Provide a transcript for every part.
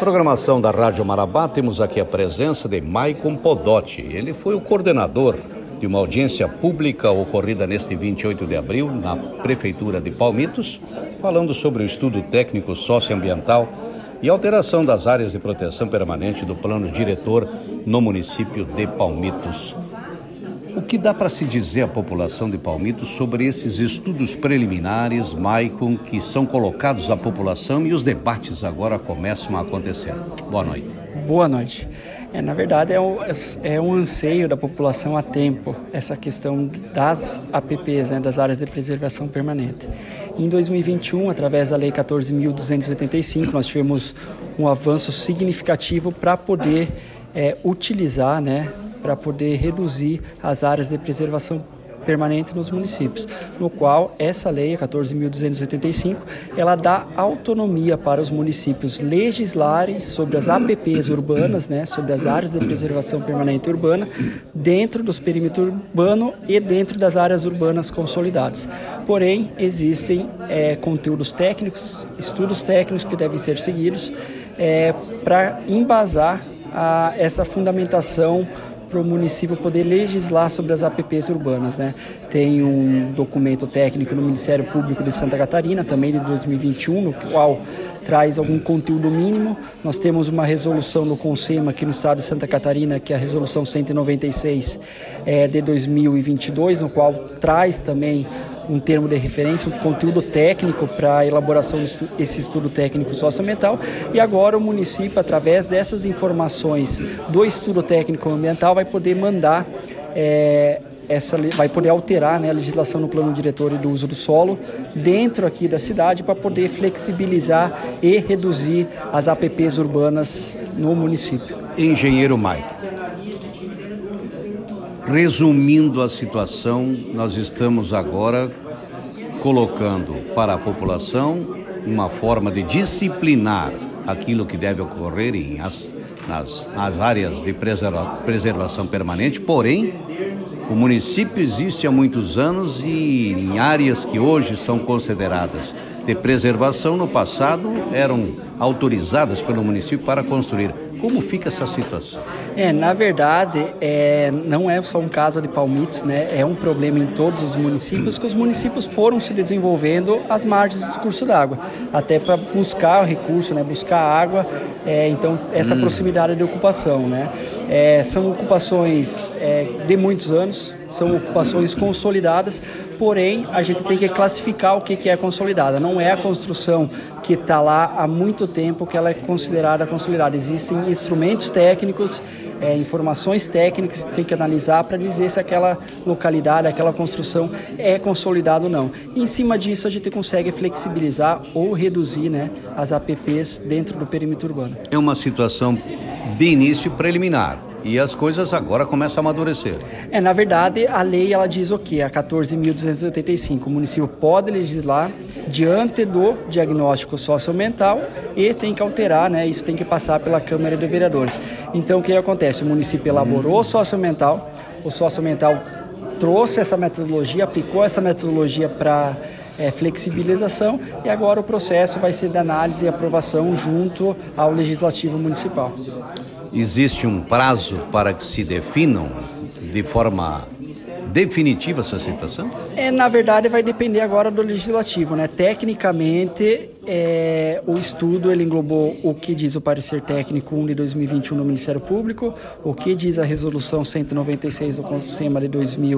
Programação da Rádio Marabá, temos aqui a presença de Maicon Podotti. Ele foi o coordenador de uma audiência pública ocorrida neste 28 de abril na Prefeitura de Palmitos, falando sobre o estudo técnico socioambiental e alteração das áreas de proteção permanente do plano diretor no município de Palmitos. O que dá para se dizer à população de Palmitos sobre esses estudos preliminares, Maicon, que são colocados à população e os debates agora começam a acontecer? Boa noite. Boa noite. Na verdade, é um anseio da população há tempo, essa questão das APPs, das áreas de preservação permanente. Em 2021, através da Lei 14.285, nós tivemos um avanço significativo para poder utilizar, para poder reduzir as áreas de preservação permanente nos municípios, no qual essa lei, a 14.285, ela dá autonomia para os municípios legislarem sobre as APPs urbanas, sobre as áreas de preservação permanente urbana, dentro dos perímetros urbanos e dentro das áreas urbanas consolidadas. Porém, existem conteúdos técnicos, estudos técnicos que devem ser seguidos para embasar essa fundamentação para o município poder legislar sobre as APPs urbanas, Tem um documento técnico no Ministério Público de Santa Catarina, também de 2021, no qual traz algum conteúdo mínimo. Nós temos uma resolução no CONSEMA aqui no estado de Santa Catarina, que é a resolução 196 de 2022, no qual traz também um termo de referência, um conteúdo técnico para a elaboração desse estudo técnico socioambiental. E agora o município, através dessas informações do estudo técnico ambiental, vai poder mandar vai poder alterar a legislação no plano diretor e do uso do solo dentro aqui da cidade para poder flexibilizar e reduzir as APPs urbanas no município. Engenheiro Maicon, resumindo a situação, nós estamos agora colocando para a população uma forma de disciplinar aquilo que deve ocorrer nas áreas de preservação permanente, porém, o município existe há muitos anos e em áreas que hoje são consideradas de preservação, no passado eram autorizadas pelo município para construir. Como fica essa situação? Na verdade, não é só um caso de Palmitos, é um problema em todos os municípios, que os municípios foram se desenvolvendo às margens do curso d'água, até para buscar o recurso, buscar água, então essa proximidade de ocupação, são ocupações de muitos anos, são ocupações consolidadas, porém a gente tem que classificar o que é consolidada. Não é a construção que está lá há muito tempo que ela é considerada consolidada. Existem instrumentos técnicos, informações técnicas que tem que analisar para dizer se aquela localidade, aquela construção é consolidada ou não. E, em cima disso a gente consegue flexibilizar ou reduzir as APPs dentro do perímetro urbano. É uma situação de início preliminar. E as coisas agora começam a amadurecer. Na verdade, a lei ela diz o quê? A 14.285. O município pode legislar diante do diagnóstico socioambiental e tem que alterar, isso tem que passar pela Câmara de Vereadores. Então, o que acontece? O município elaborou o socioambiental trouxe essa metodologia, aplicou essa metodologia para flexibilização e agora o processo vai ser de análise e aprovação junto ao Legislativo Municipal. Existe um prazo para que se definam de forma definitiva essa situação? Na verdade, vai depender agora do Legislativo, Tecnicamente, o estudo ele englobou o que diz o parecer técnico 1 de 2021 no Ministério Público, o que diz a resolução 196 do CONSEMA de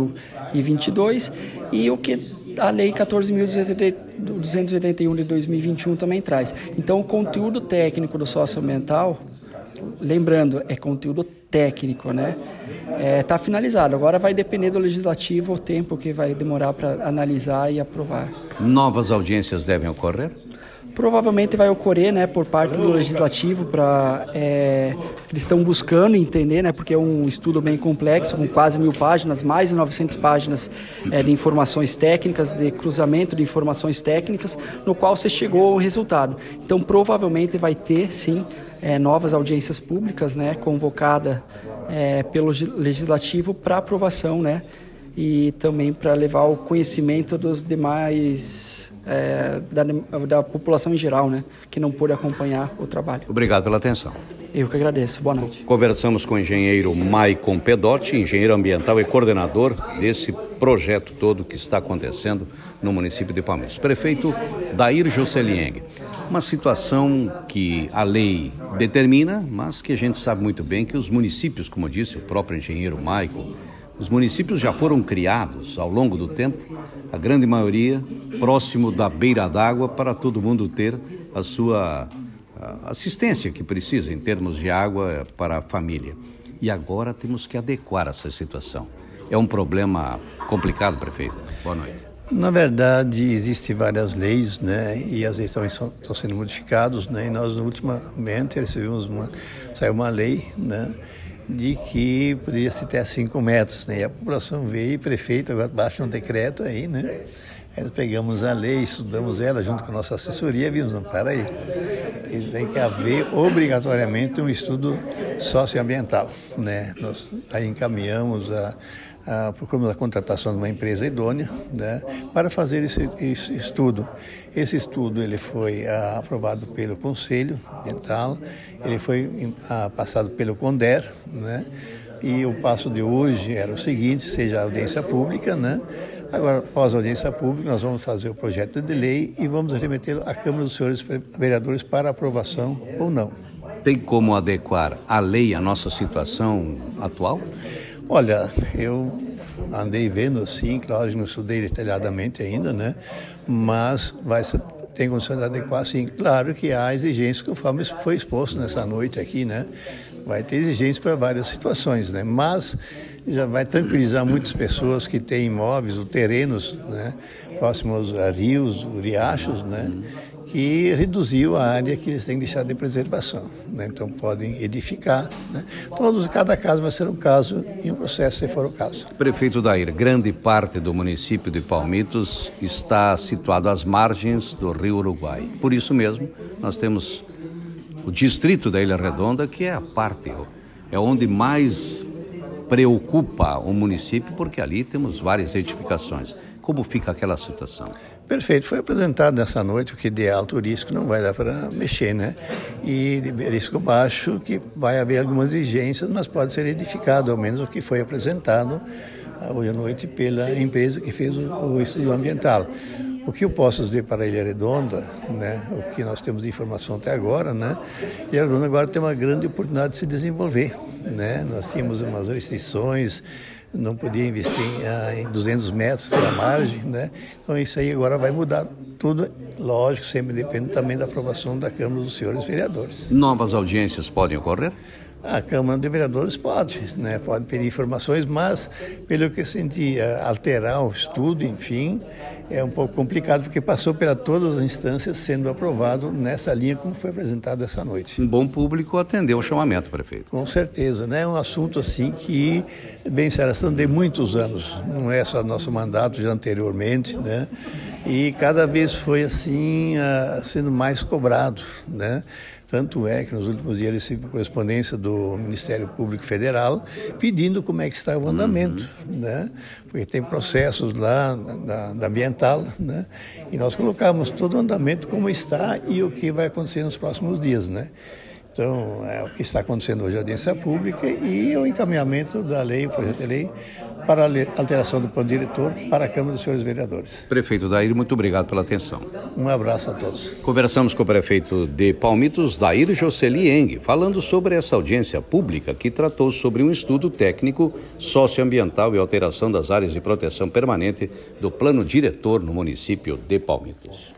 2022 e o que a Lei 14.281 de 2021 também traz. Então, o conteúdo técnico do socioambiental, lembrando, é conteúdo técnico, está finalizado. Agora vai depender do Legislativo o tempo que vai demorar para analisar e aprovar. Novas audiências devem ocorrer? Provavelmente vai ocorrer, por parte do Legislativo, eles estão buscando entender, porque é um estudo bem complexo, com quase 1.000 páginas, mais de 900 páginas de informações técnicas, de cruzamento de informações técnicas, no qual se chegou ao resultado. Então, provavelmente vai ter, sim, novas audiências públicas, convocada pelo Legislativo para aprovação, e também para levar o conhecimento dos demais da população em geral, né, que não pôde acompanhar o trabalho. Obrigado pela atenção. Eu que agradeço. Boa noite. Conversamos com o engenheiro Maicon Pedotti, engenheiro ambiental e coordenador desse projeto todo que está acontecendo no município de Palmitos. Prefeito Dair Josselieng. Uma situação que a lei determina, mas que a gente sabe muito bem que os municípios, como disse o próprio engenheiro Maicon, os municípios já foram criados ao longo do tempo, a grande maioria próximo da beira d'água, para todo mundo ter a sua assistência que precisa em termos de água para a família. E agora temos que adequar essa situação. É um problema complicado, prefeito. Boa noite. Na verdade, existem várias leis, né? E as leis também estão sendo modificadas, né? E nós, ultimamente, saiu uma lei, né? De que poderia se ter 5 metros, né? E a população veio e o prefeito agora baixa um decreto aí, né? Aí nós pegamos a lei, estudamos ela junto com a nossa assessoria e vimos, não, para aí. Tem que haver obrigatoriamente um estudo socioambiental, né? Nós aí encaminhamos procuramos a contratação de uma empresa idônea, né, para fazer esse estudo. Esse estudo ele foi aprovado pelo Conselho Ambiental, ele foi passado pelo CONDER, né, e o passo de hoje era o seguinte, seja a audiência pública, né. Agora, após a audiência pública, nós vamos fazer o projeto de lei e vamos remetê-lo à Câmara dos Senhores Vereadores para aprovação ou não. Tem como adequar a lei à nossa situação atual? Olha, eu andei vendo assim, claro, não estudei detalhadamente ainda, né? Mas tem condição de adequar sim. Claro que há exigências, conforme foi exposto nessa noite aqui, né? Vai ter exigências para várias situações, né? Mas já vai tranquilizar muitas pessoas que têm imóveis ou terrenos, né? Próximos a rios, riachos, né? Que reduziu a área que eles têm que deixar de preservação, né? Então podem edificar, né? Cada caso vai ser um caso e um processo, se for o caso. Prefeito Dair, grande parte do município de Palmitos está situado às margens do Rio Uruguai. Por isso mesmo, nós temos o distrito da Ilha Redonda, que é a parte, é onde mais preocupa o município, porque ali temos várias edificações. Como fica aquela situação? Perfeito, foi apresentado nessa noite o que de alto risco não vai dar para mexer, né? E de risco baixo, que vai haver algumas exigências, mas pode ser edificado, ao menos o que foi apresentado hoje à noite pela empresa que fez o estudo ambiental. O que eu posso dizer para a Ilha Redonda, né? O que nós temos de informação até agora, né? A Ilha Redonda agora tem uma grande oportunidade de se desenvolver, né? Nós tínhamos umas restrições, não podia investir em 200 metros da margem, né? Então isso aí agora vai mudar tudo, lógico, sempre depende também da aprovação da Câmara dos Senhores Vereadores. Novas audiências podem ocorrer? A Câmara de Vereadores pode, né? Pode pedir informações, mas pelo que eu senti, alterar o estudo, enfim, é um pouco complicado, porque passou por todas as instâncias sendo aprovado nessa linha como foi apresentado essa noite. Um bom público atendeu o chamamento, prefeito. Com certeza, né? É um assunto assim que, bem sério, de muitos anos, não é só nosso mandato já anteriormente, né? E cada vez foi assim, sendo mais cobrado, né? Tanto é que nos últimos dias recebi correspondência do Ministério Público Federal pedindo como é que está o andamento, né? Porque tem processos lá da ambiental, né? E nós colocamos todo o andamento como está e o que vai acontecer nos próximos dias, né? Então, é o que está acontecendo hoje, a audiência pública e o encaminhamento da lei, o projeto de lei, para a alteração do plano diretor para a Câmara dos Senhores Vereadores. Prefeito Dair, muito obrigado pela atenção. Um abraço a todos. Conversamos com o prefeito de Palmitos, Dair Josselieng, falando sobre essa audiência pública que tratou sobre um estudo técnico socioambiental e alteração das áreas de proteção permanente do plano diretor no município de Palmitos.